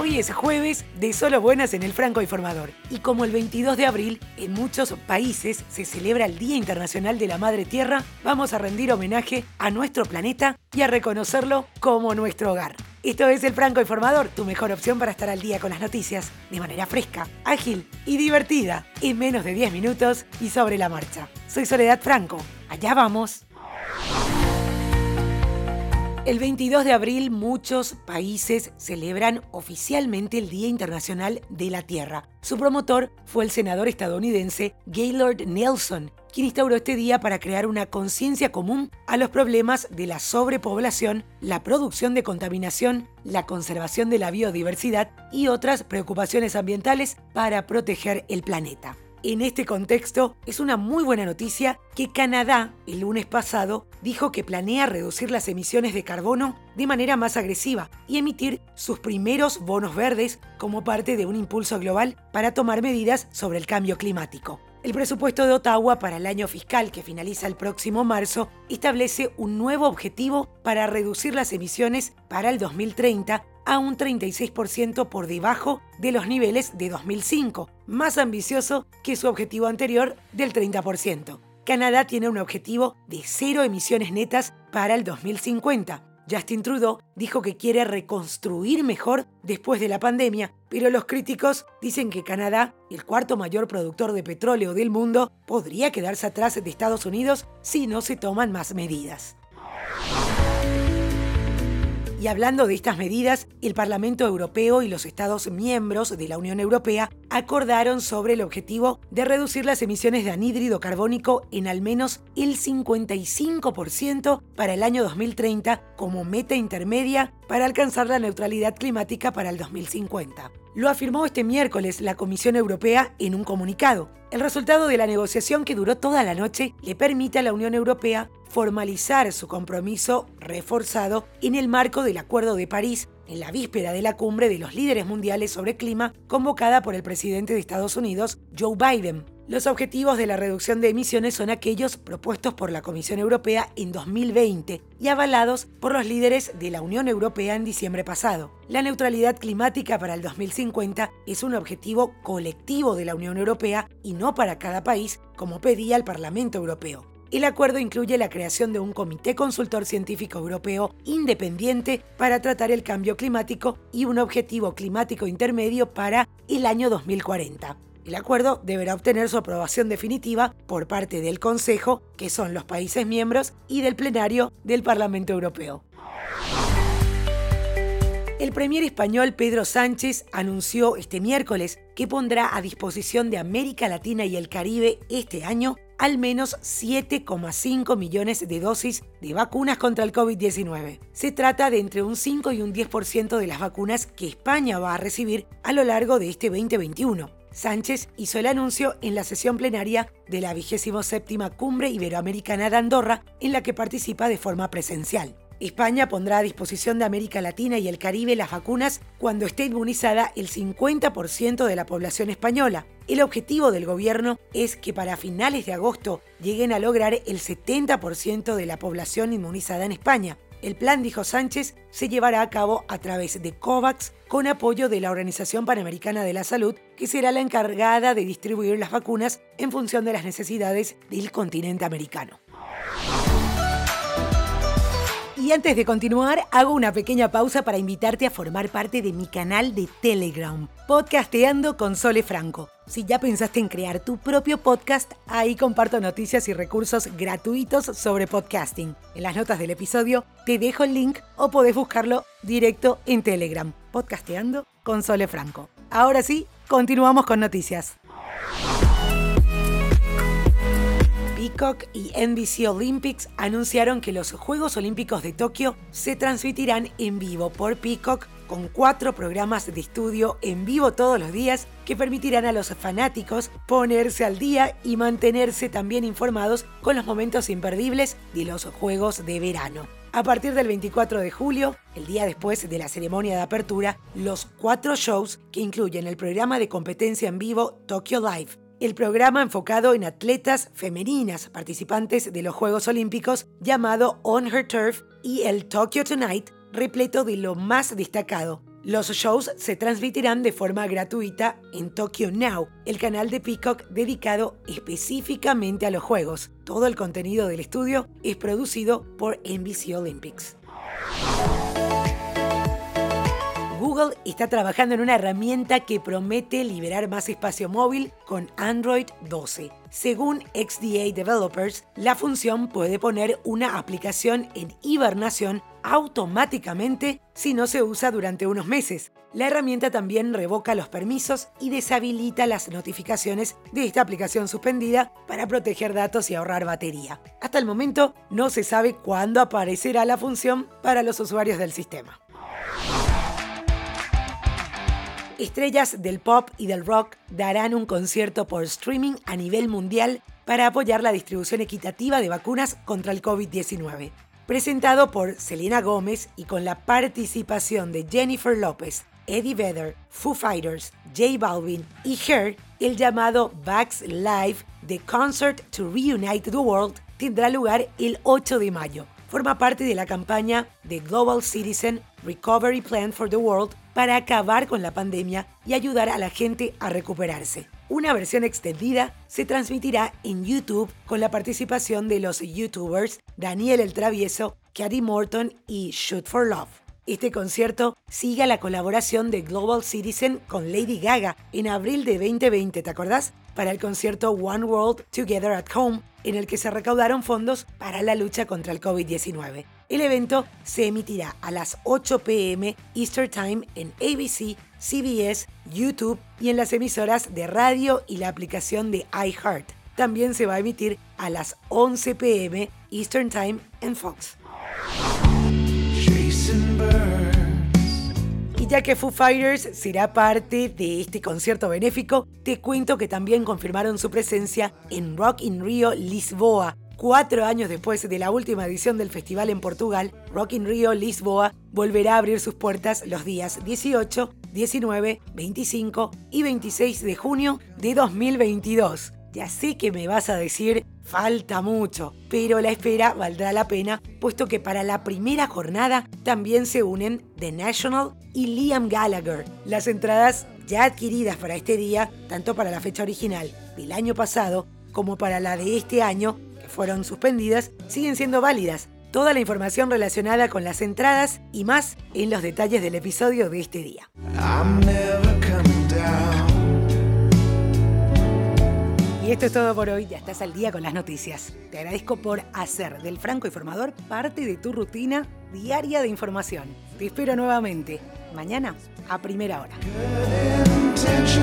Hoy es jueves de Solo Buenas en el Franco Informador. Y como el 22 de abril en muchos países se celebra el Día Internacional de la Madre Tierra, vamos a rendir homenaje a nuestro planeta y a reconocerlo como nuestro hogar. Esto es el Franco Informador, tu mejor opción para estar al día con las noticias de manera fresca, ágil y divertida, en menos de 10 minutos y sobre la marcha. Soy Soledad Franco. Allá vamos. El 22 de abril muchos países celebran oficialmente el Día Internacional de la Tierra. Su promotor fue el senador estadounidense Gaylord Nelson, quien instauró este día para crear una conciencia común a los problemas de la sobrepoblación, la producción de contaminación, la conservación de la biodiversidad y otras preocupaciones ambientales para proteger el planeta. En este contexto, es una muy buena noticia que Canadá, el lunes pasado, dijo que planea reducir las emisiones de carbono de manera más agresiva y emitir sus primeros bonos verdes como parte de un impulso global para tomar medidas sobre el cambio climático. El presupuesto de Ottawa para el año fiscal que finaliza el próximo marzo establece un nuevo objetivo para reducir las emisiones para el 2030 a un 36% por debajo de los niveles de 2005, más ambicioso que su objetivo anterior del 30%. Canadá tiene un objetivo de 0 emisiones netas para el 2050. Justin Trudeau dijo que quiere reconstruir mejor después de la pandemia, pero los críticos dicen que Canadá, el cuarto mayor productor de petróleo del mundo, podría quedarse atrás de Estados Unidos si no se toman más medidas. Y hablando de estas medidas, el Parlamento Europeo y los Estados miembros de la Unión Europea acordaron sobre el objetivo de reducir las emisiones de anhídrido carbónico en al menos el 55% para el año 2030 como meta intermedia para alcanzar la neutralidad climática para el 2050. Lo afirmó este miércoles la Comisión Europea en un comunicado. El resultado de la negociación, que duró toda la noche, le permite a la Unión Europea formalizar su compromiso reforzado en el marco del Acuerdo de París, en la víspera de la cumbre de los líderes mundiales sobre clima convocada por el presidente de Estados Unidos, Joe Biden. Los objetivos de la reducción de emisiones son aquellos propuestos por la Comisión Europea en 2020 y avalados por los líderes de la Unión Europea en diciembre pasado. La neutralidad climática para el 2050 es un objetivo colectivo de la Unión Europea y no para cada país, como pedía el Parlamento Europeo. El acuerdo incluye la creación de un comité consultor científico europeo independiente para tratar el cambio climático y un objetivo climático intermedio para el año 2040. El acuerdo deberá obtener su aprobación definitiva por parte del Consejo, que son los países miembros, y del plenario del Parlamento Europeo. El premier español Pedro Sánchez anunció este miércoles que pondrá a disposición de América Latina y el Caribe este año al menos 7,5 millones de dosis de vacunas contra el COVID-19. Se trata de entre un 5 y un 10% de las vacunas que España va a recibir a lo largo de este 2021. Sánchez hizo el anuncio en la sesión plenaria de la 27ª Cumbre Iberoamericana de Andorra, en la que participa de forma presencial. España pondrá a disposición de América Latina y el Caribe las vacunas cuando esté inmunizada el 50% de la población española. El objetivo del gobierno es que para finales de agosto lleguen a lograr el 70% de la población inmunizada en España. El plan, dijo Sánchez, se llevará a cabo a través de COVAX con apoyo de la Organización Panamericana de la Salud, que será la encargada de distribuir las vacunas en función de las necesidades del continente americano. Y antes de continuar, hago una pequeña pausa para invitarte a formar parte de mi canal de Telegram, Podcasteando con Sole Franco. Si ya pensaste en crear tu propio podcast, ahí comparto noticias y recursos gratuitos sobre podcasting. En las notas del episodio te dejo el link o podés buscarlo directo en Telegram, Podcasteando con Sole Franco. Ahora sí, continuamos con noticias. Peacock y NBC Olympics anunciaron que los Juegos Olímpicos de Tokio se transmitirán en vivo por Peacock con 4 programas de estudio en vivo todos los días que permitirán a los fanáticos ponerse al día y mantenerse también informados con los momentos imperdibles de los Juegos de verano. A partir del 24 de julio, el día después de la ceremonia de apertura, los 4 shows que incluyen el programa de competencia en vivo Tokyo Live, el programa enfocado en atletas femeninas participantes de los Juegos Olímpicos llamado On Her Turf y el Tokyo Tonight, repleto de lo más destacado, Los shows se transmitirán de forma gratuita en Tokyo Now, el canal de Peacock dedicado específicamente a los juegos. Todo el contenido del estudio es producido por NBC Olympics. Google está trabajando en una herramienta que promete liberar más espacio móvil con Android 12. Según XDA Developers, la función puede poner una aplicación en hibernación automáticamente si no se usa durante unos meses. La herramienta también revoca los permisos y deshabilita las notificaciones de esta aplicación suspendida para proteger datos y ahorrar batería. Hasta el momento no se sabe cuándo aparecerá la función para los usuarios del sistema. Estrellas del pop y del rock darán un concierto por streaming a nivel mundial para apoyar la distribución equitativa de vacunas contra el COVID-19. Presentado por Selena Gómez y con la participación de Jennifer López, Eddie Vedder, Foo Fighters, J Balvin y Her, el llamado Vax Live The Concert to Reunite the World tendrá lugar el 8 de mayo. Forma parte de la campaña The Global Citizen Recovery Plan for the World para acabar con la pandemia y ayudar a la gente a recuperarse. Una versión extendida se transmitirá en YouTube con la participación de los YouTubers Daniel el Travieso, Katy Morton y Shoot for Love. Este concierto sigue a la colaboración de Global Citizen con Lady Gaga en abril de 2020, ¿te acordás? Para el concierto One World Together at Home, en el que se recaudaron fondos para la lucha contra el COVID-19. El evento se emitirá a las 8 p.m. Eastern Time en ABC, CBS, YouTube y en las emisoras de radio y la aplicación de iHeart. También se va a emitir a las 11 p.m. Eastern Time en Fox. Y ya que Foo Fighters será parte de este concierto benéfico, te cuento que también confirmaron su presencia en Rock in Rio Lisboa. 4 años después de la última edición del festival en Portugal, Rock in Rio Lisboa volverá a abrir sus puertas los días 18, 19, 25 y 26 de junio de 2022. Ya sé que me vas a decir, falta mucho, pero la espera valdrá la pena, puesto que para la primera jornada también se unen The National y Liam Gallagher. Las entradas ya adquiridas para este día, tanto para la fecha original del año pasado como para la de este año, que fueron suspendidas, siguen siendo válidas. Toda la información relacionada con las entradas y más en los detalles del episodio de este día. Y esto es todo por hoy, ya estás al día con las noticias. Te agradezco por hacer del Franco Informador parte de tu rutina diaria de información. Te espero nuevamente, mañana a primera hora.